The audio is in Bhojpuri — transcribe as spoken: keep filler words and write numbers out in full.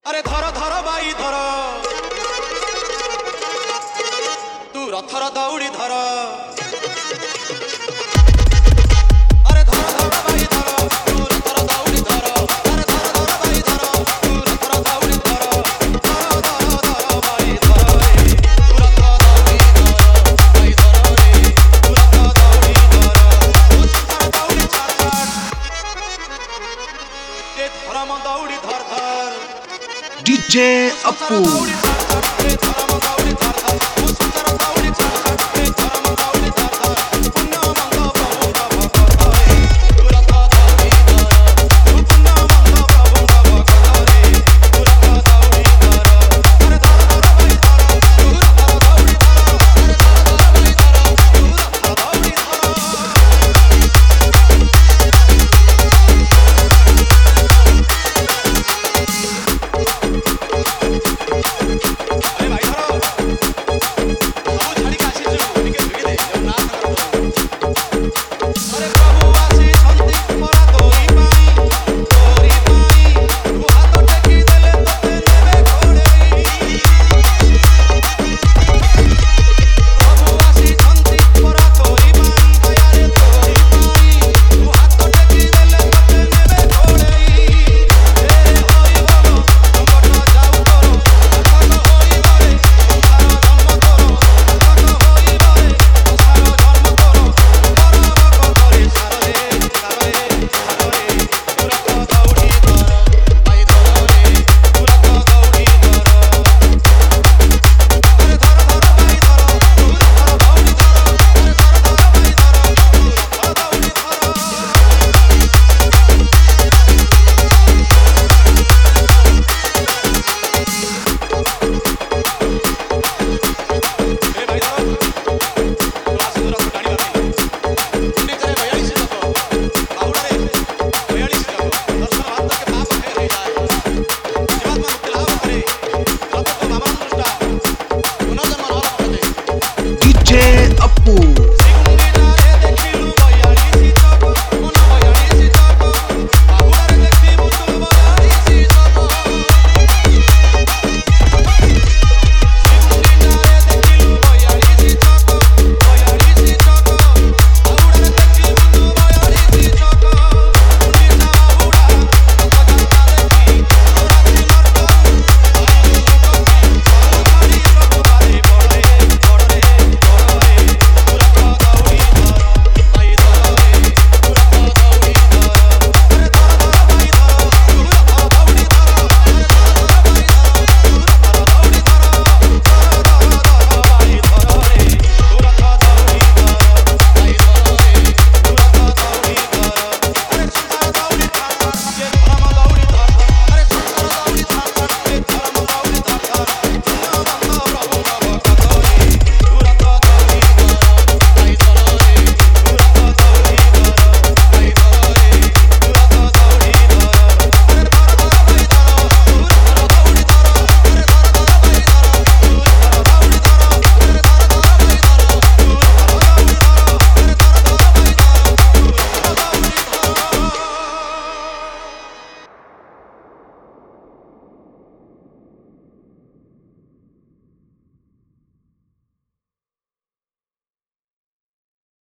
अरे धर धर बाई धर तू रथर दौड़ी धर अरे धर धर बाई धर तू रथर दौड़ी धर अरे धर धर बाई धर तू रथर दौड़ी धर धर धर धर बाई धर रे तू रथर दौड़ी धर बाई धर रे तू रथर दौड़ी धर तू रथर दौड़ी छाड़ छाड़ ए धर्म दौड़ी धर धर डीजे अपू। धर्म दौड़ी